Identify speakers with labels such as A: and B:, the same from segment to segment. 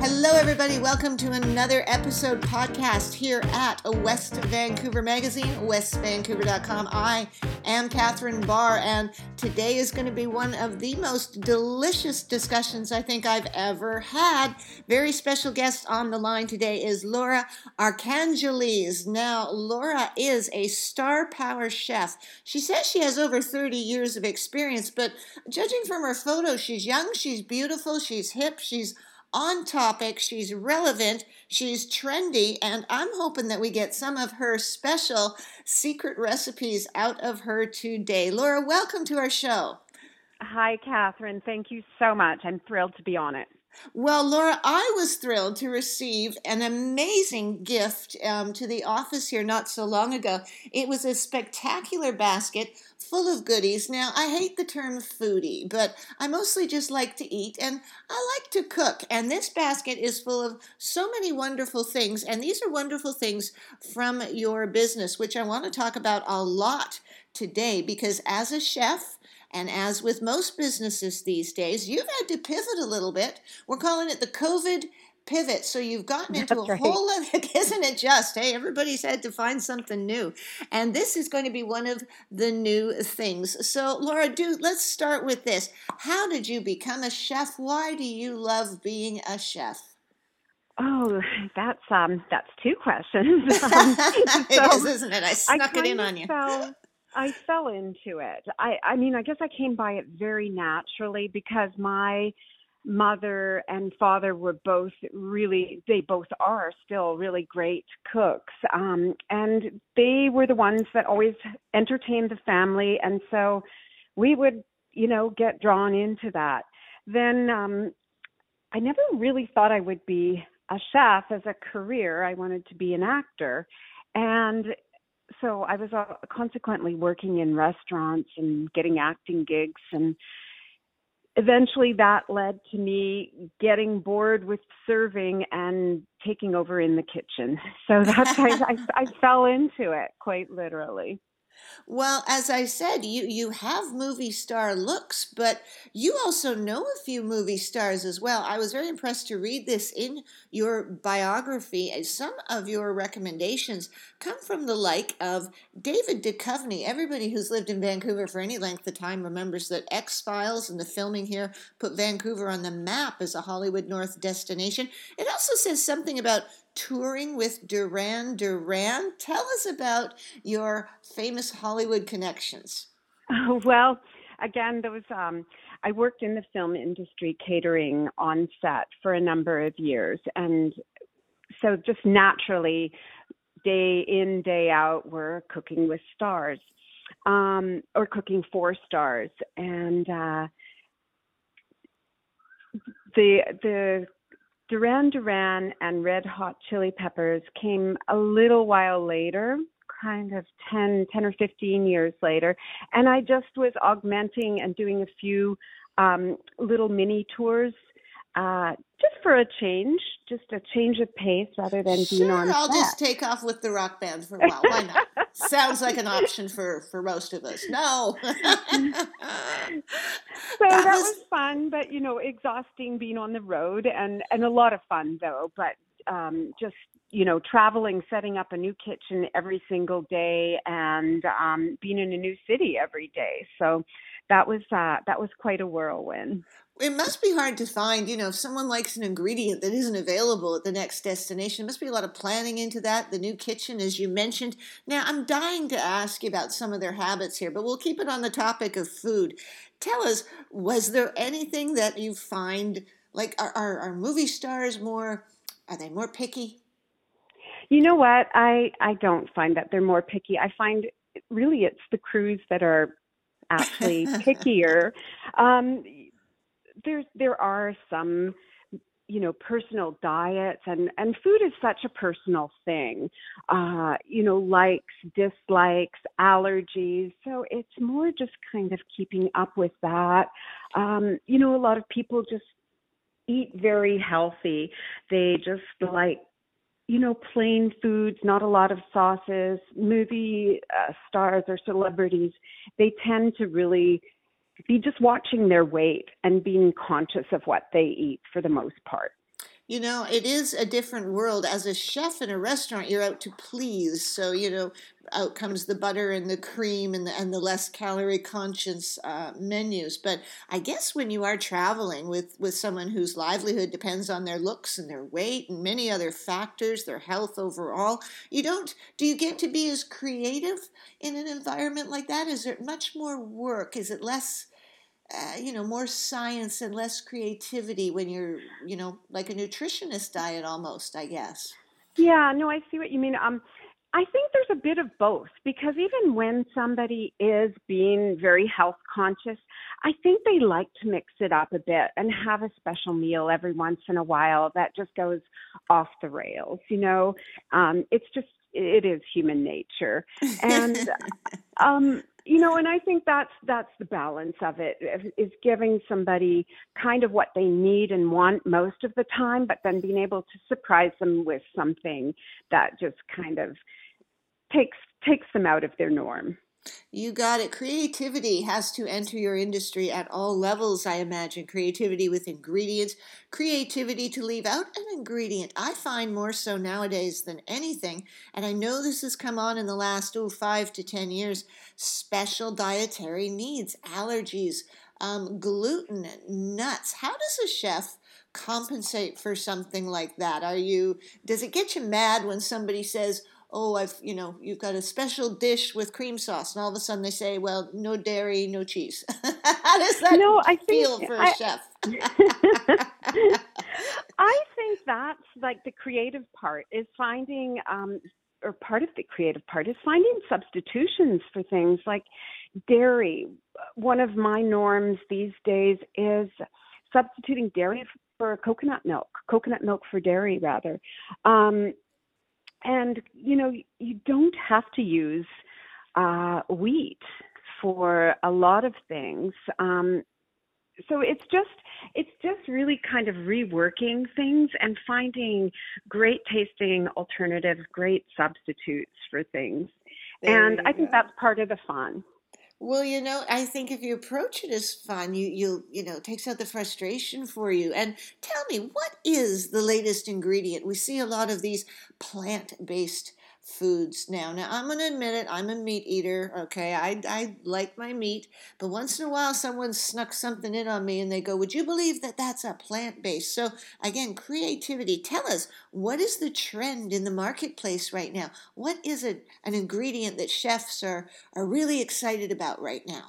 A: Hello, everybody. Welcome to another episode podcast here at West Vancouver Magazine, westvancouver.com. I am Catherine Barr, and today is going to be one of the most delicious discussions I think I've ever had. Very special guest on the line today is Laura Archangeles. Now, Laura is a star power chef. She says she has over 30 years of experience, but judging from her photos, she's young, she's beautiful, she's hip, she's on topic, she's relevant, she's trendy, and I'm hoping that we get some of her special secret recipes out of her today. Laura, welcome to our show.
B: Hi, Catherine. Thank you so much. I'm thrilled to be on it.
A: Well, Laura, I was thrilled to receive an amazing gift to the office here not so long ago. It was a spectacular basket full of goodies. Now, I hate the term foodie, but I mostly just like to eat and I like to cook. And this basket is full of so many wonderful things. And these are wonderful things from your business, which I want to talk about a lot today because as a chef, and as with most businesses these days, you've had to pivot a little bit. We're calling it the COVID pivot. So you've gotten into
B: That's
A: a
B: right.
A: whole other, isn't it just? Hey, everybody's had to find something new. And this is going to be one of the new things. So Laura, let's start with this. How did you become a chef? Why do you love being a chef?
B: Oh, that's two questions.
A: It is, isn't it? I snuck it in on you.
B: I fell into it. I mean, I guess I came by it very naturally because my mother and father were they both are still really great cooks. And they were the ones that always entertained the family. And so we would, get drawn into that. Then I never really thought I would be a chef as a career. I wanted to be an actor. And so I was consequently working in restaurants and getting acting gigs, and eventually that led to me getting bored with serving and taking over in the kitchen. So that's I fell into it quite literally.
A: Well, as I said, you have movie star looks, but you also know a few movie stars as well. I was very impressed to read this in your biography. Some of your recommendations come from the like of David Duchovny. Everybody who's lived in Vancouver for any length of time remembers that X-Files and the filming here put Vancouver on the map as a Hollywood North destination. It also says something about touring with Duran Duran. Tell us about your famous Hollywood connections.
B: Well, again, I worked in the film industry catering on set for a number of years. And so just naturally, day in, day out, we're cooking with stars or cooking for stars. And the Duran Duran and Red Hot Chili Peppers came a little while later, kind of 10 or 15 years later. And I just was augmenting and doing a few little mini tours just for a change of pace rather than being on set.
A: I'll just take off with the rock band for a while. Why not? Sounds like an option for most of us. No.
B: So that was fun, but, exhausting being on the road and a lot of fun though. But just, traveling, setting up a new kitchen every single day and being in a new city every day. So that was quite a whirlwind.
A: It must be hard to find, if someone likes an ingredient that isn't available at the next destination. There must be a lot of planning into that, the new kitchen, as you mentioned. Now, I'm dying to ask you about some of their habits here, but we'll keep it on the topic of food. Tell us, was there anything that you find, like, are movie stars are they more picky?
B: You know what? I don't find that they're more picky. I find really it's the crews that are actually pickier. There are some, personal diets and food is such a personal thing, likes, dislikes, allergies. So it's more just kind of keeping up with that. A lot of people just eat very healthy. They just like, plain foods, not a lot of sauces. Movie stars or celebrities, they tend to really be just watching their weight and being conscious of what they eat for the most part.
A: It is a different world. As a chef in a restaurant, you're out to please. So, out comes the butter and the cream and the less calorie conscious menus. But I guess when you are traveling with someone whose livelihood depends on their looks and their weight and many other factors, their health overall, do you get to be as creative in an environment like that? Is there much more work? Is it less more science and less creativity when you're, like a nutritionist diet almost, I guess.
B: Yeah, no, I see what you mean. I think there's a bit of both, because even when somebody is being very health conscious, I think they like to mix it up a bit and have a special meal every once in a while that just goes off the rails. It is human nature. And, and I think that's the balance of it, is giving somebody kind of what they need and want most of the time, but then being able to surprise them with something that just kind of takes them out of their norm.
A: You got it. Creativity has to enter your industry at all levels, I imagine. Creativity with ingredients, creativity to leave out an ingredient. I find more so nowadays than anything, and I know this has come on in the last 5 to 10 years, special dietary needs, allergies, gluten, nuts. How does a chef compensate for something like that? Does it get you mad when somebody says, oh, you've got a special dish with cream sauce, and all of a sudden they say, well, no dairy, no cheese. How does that feel for a chef?
B: I think that's like the creative part is finding, or part of the creative part is finding substitutions for things like dairy. One of my norms these days is substituting dairy for coconut milk for dairy rather. And, you don't have to use wheat for a lot of things. So it's just really kind of reworking things and finding great tasting alternatives, great substitutes for things. And I think that's part of the fun.
A: Well, I think if you approach it as fun, it takes out the frustration for you. And tell me, what is the latest ingredient? We see a lot of these plant-based foods now. Now, I'm going to admit it, I'm a meat eater, okay? I like my meat, but once in a while someone snuck something in on me and they go, would you believe that that's a plant-based? So again, creativity. Tell us, what is the trend in the marketplace right now? What is an ingredient that chefs are really excited about right now?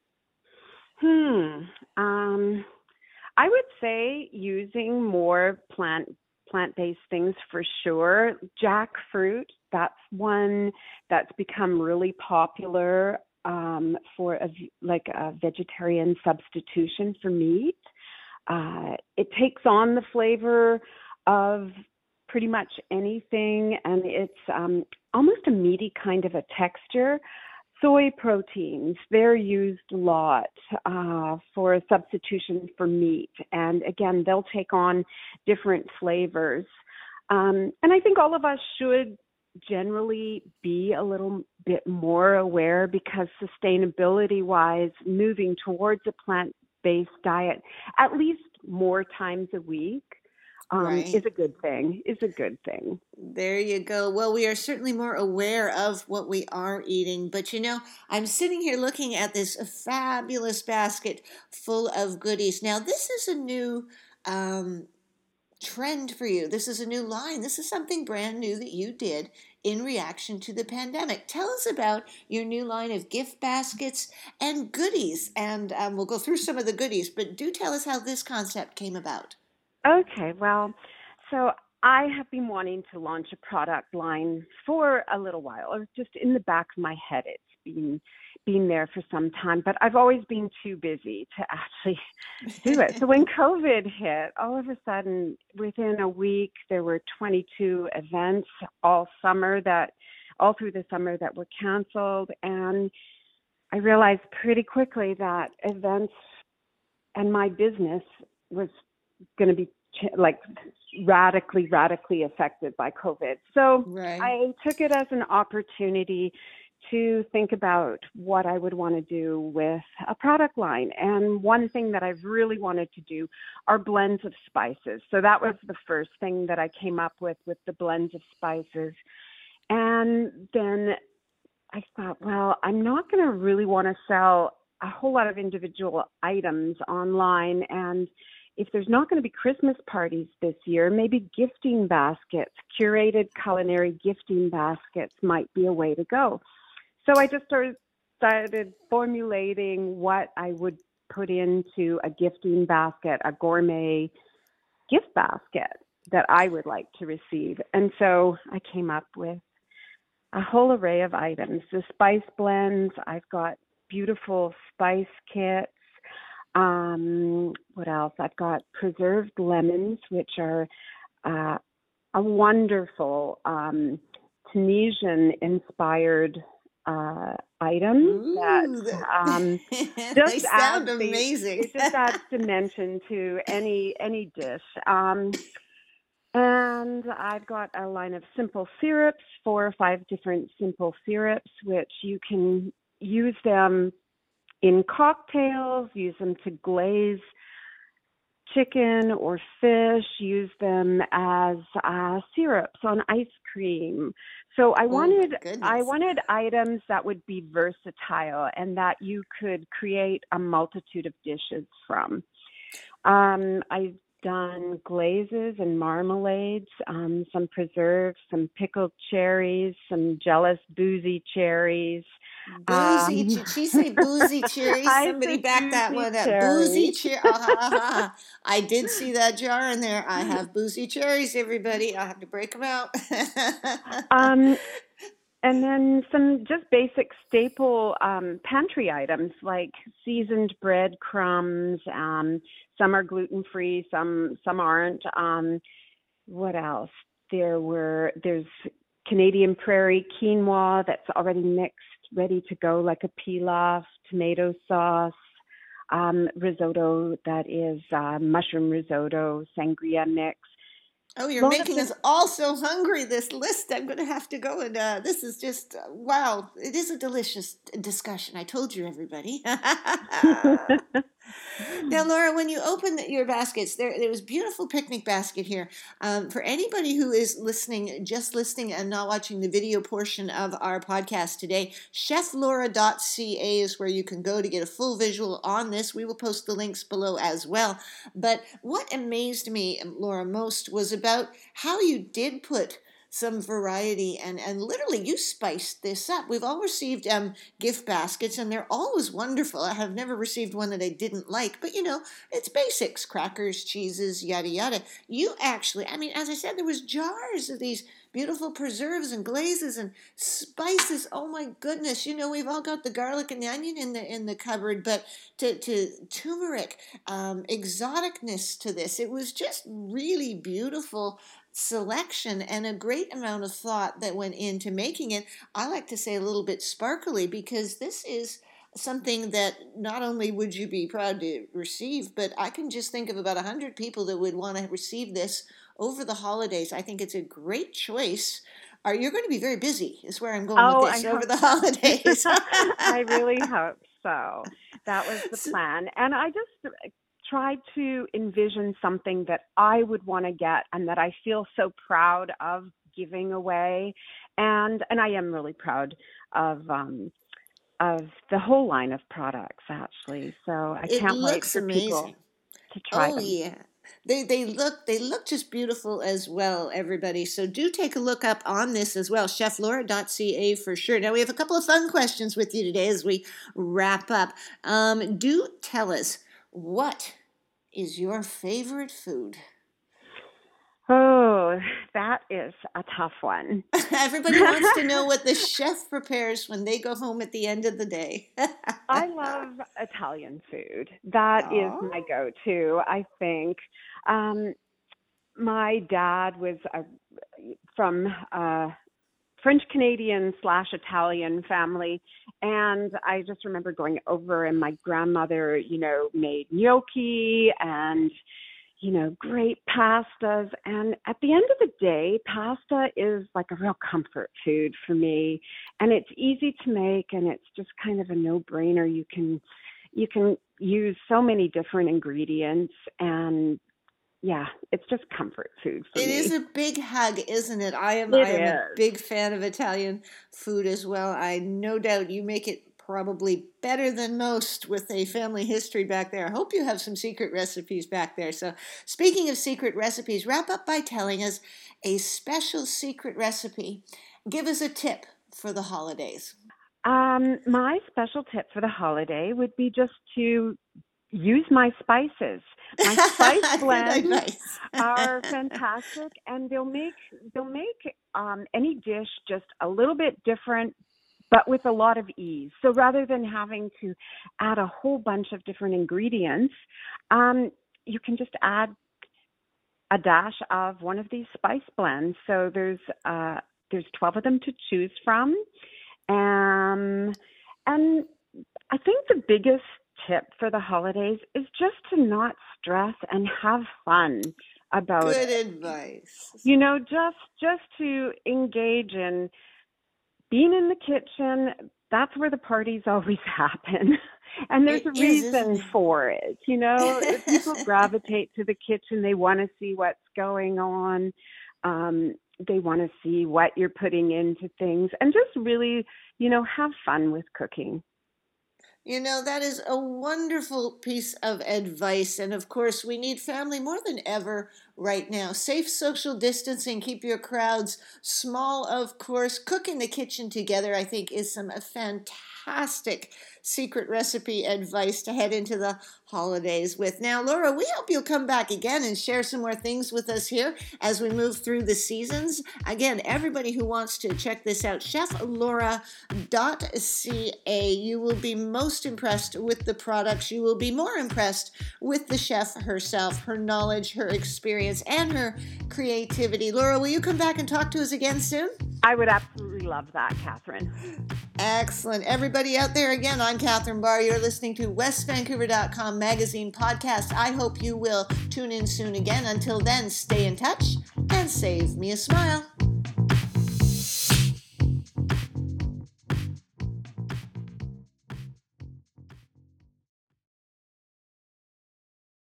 B: I would say using more plant-based things for sure. Jackfruit, that's one that's become really popular for a vegetarian substitution for meat. It takes on the flavor of pretty much anything, and it's almost a meaty kind of a texture. Soy proteins, they're used a lot for substitution for meat. And again, they'll take on different flavors. And I think all of us should generally be a little bit more aware, because sustainability-wise, moving towards a plant-based diet at least more times a week is a good thing.
A: There you go. Well, we are certainly more aware of what we are eating. But, I'm sitting here looking at this fabulous basket full of goodies. Now, this is a new trend for you. This is a new line. This is something brand new that you did in reaction to the pandemic. Tell us about your new line of gift baskets and goodies. And we'll go through some of the goodies, but do tell us how this concept came about.
B: Okay, well, so I have been wanting to launch a product line for a little while. It was just in the back of my head. It's been there for some time, but I've always been too busy to actually do it. So when COVID hit, all of a sudden, within a week, there were 22 events all through the summer that were canceled. And I realized pretty quickly that events and my business was going to be radically affected by COVID. So I took it as an opportunity to think about what I would want to do with a product line. And one thing that I've really wanted to do are blends of spices. So that was the first thing that I came up with the blends of spices. And then I thought, well, I'm not going to really want to sell a whole lot of individual items online. And if there's not going to be Christmas parties this year, maybe gifting baskets, curated culinary gifting baskets might be a way to go. So I just started formulating what I would put into a gifting basket, a gourmet gift basket that I would like to receive. And so I came up with a whole array of items. The spice blends, I've got beautiful spice kits. What else? I've got preserved lemons, which are a wonderful Tunisian-inspired item.
A: Ooh,
B: that
A: they sound amazing.
B: It just adds dimension to any dish. And I've got a line of simple syrups, 4 or 5 different simple syrups, which you can use them in cocktails, use them to glaze chicken or fish, use them as syrups on ice cream. So I wanted items that would be versatile and that you could create a multitude of dishes from. I've done glazes and marmalades, some preserves, some pickled cherries, some jealous boozy cherries.
A: Boozy, did she say boozy cherries? Somebody back that one up. Boozy cherries. I did see that jar in there. I have boozy cherries, everybody. I have to break them out.
B: And then some just basic staple pantry items like seasoned bread crumbs. Some are gluten-free, some aren't. What else? There's Canadian Prairie quinoa that's already mixed, ready to go, like a pilaf, tomato sauce, risotto that is mushroom risotto, sangria mix.
A: Oh, you're making us all so hungry, this list. I'm going to have to go and this is just, wow. It is a delicious discussion. I told you, everybody. Now, Laura, when you open your baskets, there was a beautiful picnic basket here. For anybody who is just listening and not watching the video portion of our podcast today, cheflaura.ca is where you can go to get a full visual on this. We will post the links below as well. But what amazed me, Laura, most was about how you did put some variety and literally you spiced this up. We've all received gift baskets and they're always wonderful. I have never received one that I didn't like, but it's basics, crackers, cheeses, yada, yada. You actually, as I said, there was jars of these beautiful preserves and glazes and spices. Oh my goodness. We've all got the garlic and the onion in the cupboard, but to turmeric, exoticness to this. It was just really beautiful selection and a great amount of thought that went into making it. I like to say a little bit sparkly because this is something that not only would you be proud to receive, but I can just think of about 100 people that would want to receive this over the holidays. I think it's a great choice. You're going to be very busy is where I'm going with this over the holidays.
B: I really hope so. That was the plan. And I just tried to envision something that I would want to get and that I feel so proud of giving away. And I am really proud of the whole line of products, actually. So I can't wait for people to try them. Oh,
A: yeah. They look just beautiful as well, everybody. So do take a look up on this as well, cheflaura.ca for sure. Now we have a couple of fun questions with you today as we wrap up. Do tell us, what is your favorite food?
B: Oh, that is a tough one.
A: Everybody wants to know what the chef prepares when they go home at the end of the day.
B: I love Italian food. That is my go-to, I think. My dad was from French-Canadian/Italian family, and I just remember going over and my grandmother, made gnocchi and great pastas. And at the end of the day, pasta is like a real comfort food for me. And it's easy to make, and it's just kind of a no-brainer. You can use so many different ingredients, and yeah, it's just comfort food for me.
A: It is a big hug, isn't it? I am a big fan of Italian food as well. I no doubt you make it probably better than most with a family history back there. I hope you have some secret recipes back there. So speaking of secret recipes, wrap up by telling us a special secret recipe. Give us a tip for the holidays.
B: My special tip for the holiday would be just to use my spices. My spice blends are fantastic, and they'll make any dish just a little bit different, but with a lot of ease. So rather than having to add a whole bunch of different ingredients, you can just add a dash of one of these spice blends. So there's 12 of them to choose from, and I think the biggest tip for the holidays is just to not stress and have fun about it.
A: Good advice.
B: Just to engage in being in the kitchen. That's where the parties always happen. And there's a reason for it. People gravitate to the kitchen. They want to see what's going on. They want to see what you're putting into things, and just really, have fun with cooking.
A: That is a wonderful piece of advice. And of course, we need family more than ever right now. Safe social distancing, keep your crowds small, of course. Cook in the kitchen together, I think, is some fantastic secret recipe advice to head into the holidays with. Now, Laura, we hope you'll come back again and share some more things with us here as we move through the seasons. Again, everybody who wants to check this out, cheflaura.ca. You will be most impressed with the products. You will be more impressed with the chef herself, her knowledge, her experience, and her creativity. Laura, will you come back and talk to us again soon?
B: I would absolutely love that, Catherine.
A: Excellent. Everybody out there, again, I'm Catherine Barr. You're listening to WestVancouver.com magazine podcast. I hope you will tune in soon again. Until then, stay in touch and save me a smile.